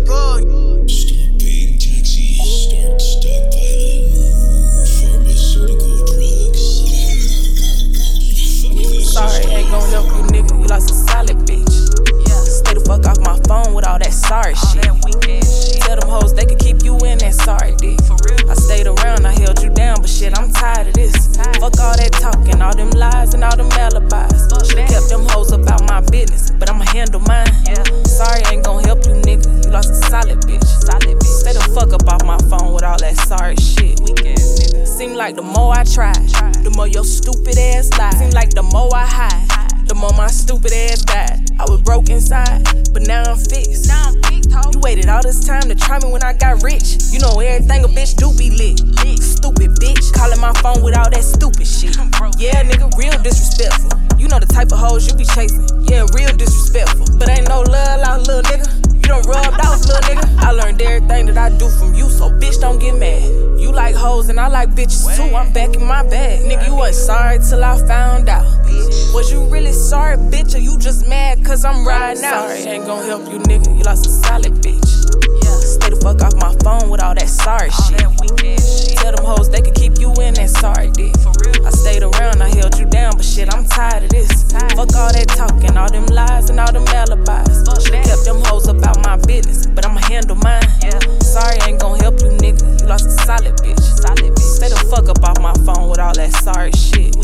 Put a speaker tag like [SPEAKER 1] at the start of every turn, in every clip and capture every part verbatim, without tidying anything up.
[SPEAKER 1] good.
[SPEAKER 2] Stop paying taxis, start stockpiling pharmaceutical drugs. Fuck this.
[SPEAKER 3] Sorry, ain't gon' help you, nigga. You lost a solid bitch. Yeah, stay the fuck off my phone with all that sorry shit. Tell them hoes they could keep you in that sorry dick. I stayed around, I held you down, but shit, I'm tired of this. Fuck all that talking, all them lies and all them alibis. Should've kept them hoes about my business, but I'ma handle mine. Sorry, ain't gon' help you, nigga. You lost a solid bitch. Solid bitch. Stay the fuck up off my phone with all that sorry shit. Seem like the more I try, the more your stupid ass lied. Seem like the more I hide, the more my stupid ass died. I was broke inside, but now I'm fixed. You waited all this time to try me when I got rich. You know everything a bitch do be lit. Stupid bitch, calling my phone with all that stupid shit. Yeah, nigga, real disrespectful. You know the type of hoes you be chasing. Yeah, real disrespectful. But ain't no love out, little nigga. You done rubbed off, little nigga. I learned everything that I do from you, so bitch don't get mad. You like hoes and I like bitches too, I'm back in my bag. Nigga, you wasn't sorry till I found out. Was you really sorry, bitch, or you just mad cause I'm riding out? Sorry, ain't gon' help you, nigga, you lost a solid bitch. Yeah, stay the fuck off my phone with all that sorry shit. Tell them hoes they could keep you in that sorry dick. I stayed around, I held you down, but shit, I'm tired of this. Fuck all that talking, all them lies and all them alibis. Should've kept them hoes about my business, but I'ma handle mine. Sorry, ain't gon' help you, nigga, you lost a solid bitch. Stay the fuck up off my phone with all that sorry shit.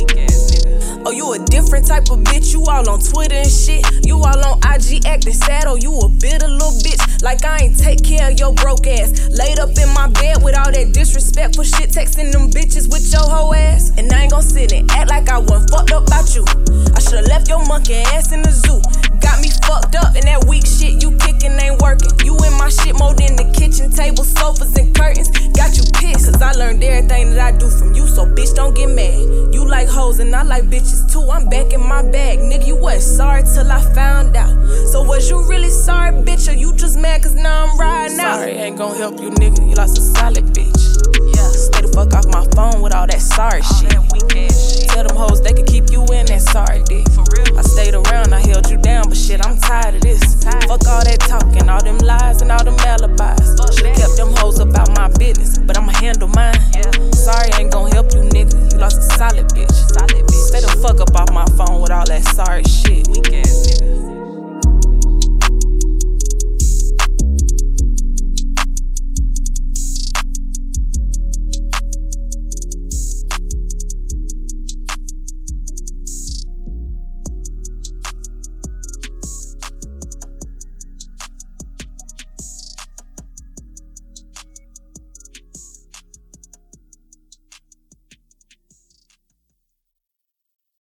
[SPEAKER 3] Oh, you a different type of bitch, you all on Twitter and shit. You all on I G acting sad, oh, you a bitter little bitch. Like I ain't take care of your broke ass. Laid up in my bed with all that disrespectful shit, texting them bitches with your hoe ass. And I ain't gon' sit and act like I wasn't fucked up about you. I should've left your monkey ass in the zoo. Got me fucked up and that weak shit you kicking ain't working. You in my shit more than the kitchen table, sofas and curtains. Got you pissed, cause I learned everything that I do from you, so bitch don't get mad. You like hoes and I like bitches too, I'm back in my bag. Nigga, you wasn't sorry till I found out. So was you really sorry, bitch, or you just mad cause now I'm riding out? Sorry, ain't gon' help you, nigga, you lost a solid bitch. Yeah, stay the fuck off my phone with all that sorry shit. Tell them hoes they could keep you in that sorry dick. I stayed around, I held you down, but shit, I'm tired of this. Fuck all that